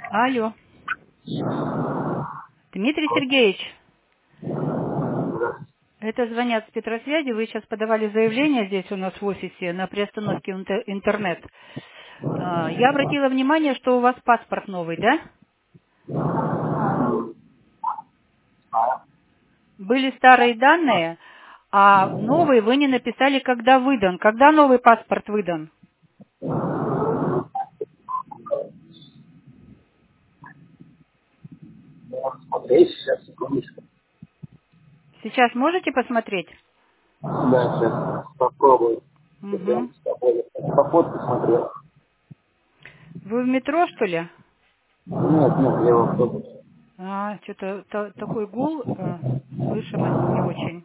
Алло. Дмитрий Сергеевич, это звонят с Петросвязи. Вы сейчас подавали заявление здесь у нас в офисе на приостановке интернет. Я обратила внимание, что у вас паспорт новый, да? Были старые данные, а новый вы не написали, когда выдан. Когда новый паспорт выдан? Смотреть сейчас, секундочку. Сейчас можете посмотреть? Да, сейчас попробую. Угу. По фотке смотрел. Вы в метро, что ли? Нет, я в автобусе. Что-то такой гул, слышимость не очень.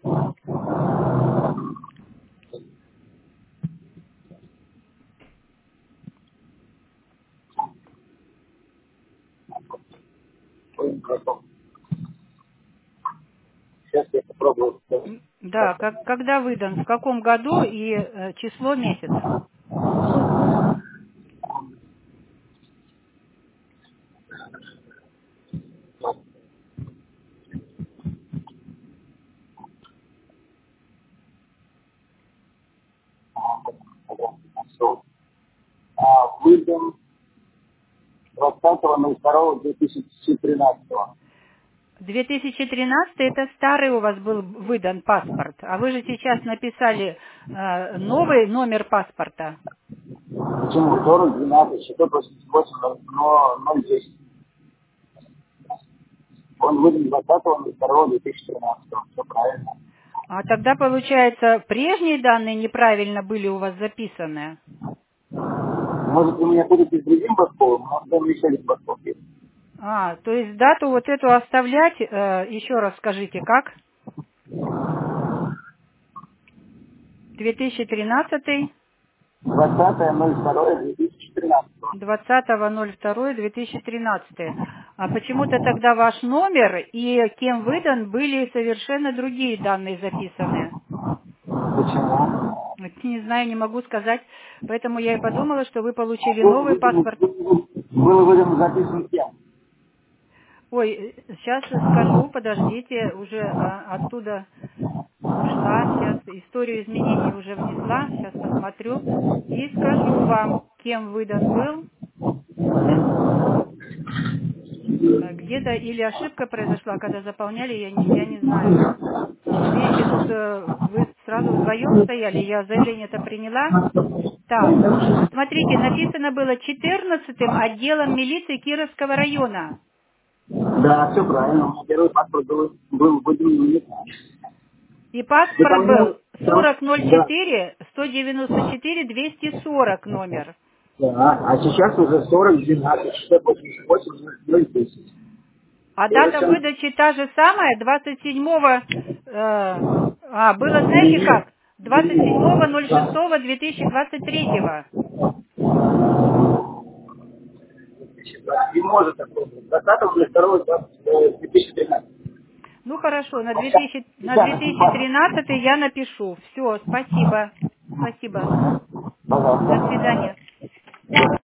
Сейчас я попробую. Да, когда выдан, в каком году и число, месяц? Выйдем 20.02.2013. 2013 это старый у вас был выдан паспорт, а вы же сейчас написали новый номер паспорта. Почему? 40, 12, 688, но 010. Он выйдет 20.02.2013. Все правильно. А тогда, получается, прежние данные неправильно были у вас записаны. Может, вы меня будете с другим Басковым, может, там еще один Басков есть. То есть дату вот эту оставлять, еще раз скажите, как? 2013, 20.02.2013. 20.02.2013. А почему-то тогда ваш номер и кем выдан были совершенно другие данные записаны. Почему? Вот не знаю, не могу сказать. Поэтому я и подумала, что вы получили Был новый паспорт. выдан записан кем? Ой, сейчас скажу, подождите, уже оттуда ушла. Сейчас историю изменений уже внесла. Сейчас посмотрю и скажу вам, кем выдан был. Где-то или ошибка произошла, когда заполняли, я не знаю. Видите, тут вы сразу вдвоем стояли, я заявление это приняла. Так, смотрите, написано было 14-м отделом милиции Кировского района. Да, все правильно. У меня первый паспорт был выдан. И паспорт Заполнял. был Да. 4004 194 240 номер. Да. А сейчас уже 40, 12, 688, 010. А И вот дата сейчас выдачи та же самая, 27-го, было, знаете как, 27.06.2023. не может такого быть. 20.02.2013. Ну хорошо, на Сейчас, 2013 я напишу. Все, спасибо. Спасибо. До пожалуйста. свидания.